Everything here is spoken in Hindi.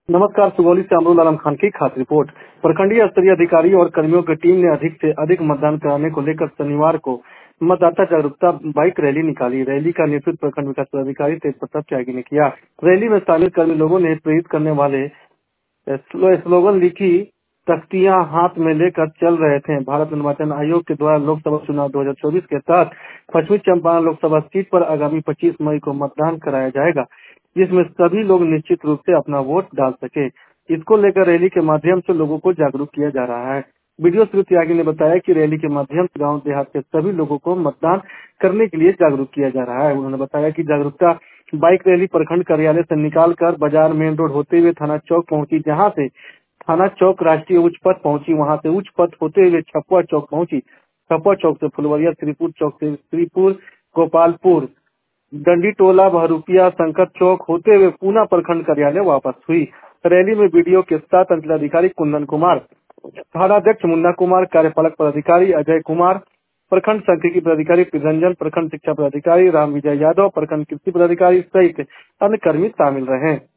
नमस्कार। सुगौली से अमरुल आलम खान की खास रिपोर्ट। प्रखंडीय स्तरीय अधिकारी और कर्मियों की टीम ने अधिक से अधिक मतदान कराने को लेकर शनिवार को मतदाता जागरूकता बाइक रैली निकाली। रैली का नेतृत्व प्रखंड विकास पदाधिकारी तेज प्रताप त्यागी ने किया। रैली में शामिल कर्मी लोगों ने प्रेरित करने वाले स्लोगन लिखी तख्तियां हाथ में लेकर चल रहे थे। भारत निर्वाचन आयोग के द्वारा लोकसभा चुनाव 2024 के तहत पश्चिमी चंपारण लोकसभा सीट पर आगामी 25 मई को मतदान कराया जाएगा, जिसमें सभी लोग निश्चित रूप से अपना वोट डाल सके। इसको लेकर रैली के माध्यम से लोगों को जागरूक किया जा रहा है। वीडियो श्री त्यागी ने बताया कि रैली के माध्यम से गांव देहात के सभी लोगों को मतदान करने के लिए जागरूक किया जा रहा है। उन्होंने बताया कि जागरूकता बाइक रैली प्रखंड कार्यालय से निकालकर बाजार मेन रोड होते हुए थाना चौक पहुंची, जहां से थाना चौक राष्ट्रीय उच्च पथ पहुंची, वहां से उच्च पथ होते हुए छपुआ चौक पहुंची, छपुआ चौक से फुलवरिया, श्रीपुर चौक से श्रीपुर, गोपालपुर, डंडी टोला, बहरूपिया, शंकर चौक होते हुए पूना प्रखंड कार्यालय वापस हुई। रैली में वीडियो के साथ अंचलाधिकारी कुंदन कुमार, थानाध्यक्ष मुन्ना कुमार, कार्यपालक पदाधिकारी अजय कुमार, प्रखंड सांख्यिकी पदाधिकारी प्रिरंजन, प्रखंड शिक्षा पदाधिकारी राम विजय यादव, प्रखंड कृषि पदाधिकारी सहित अन्य कर्मी शामिल रहे।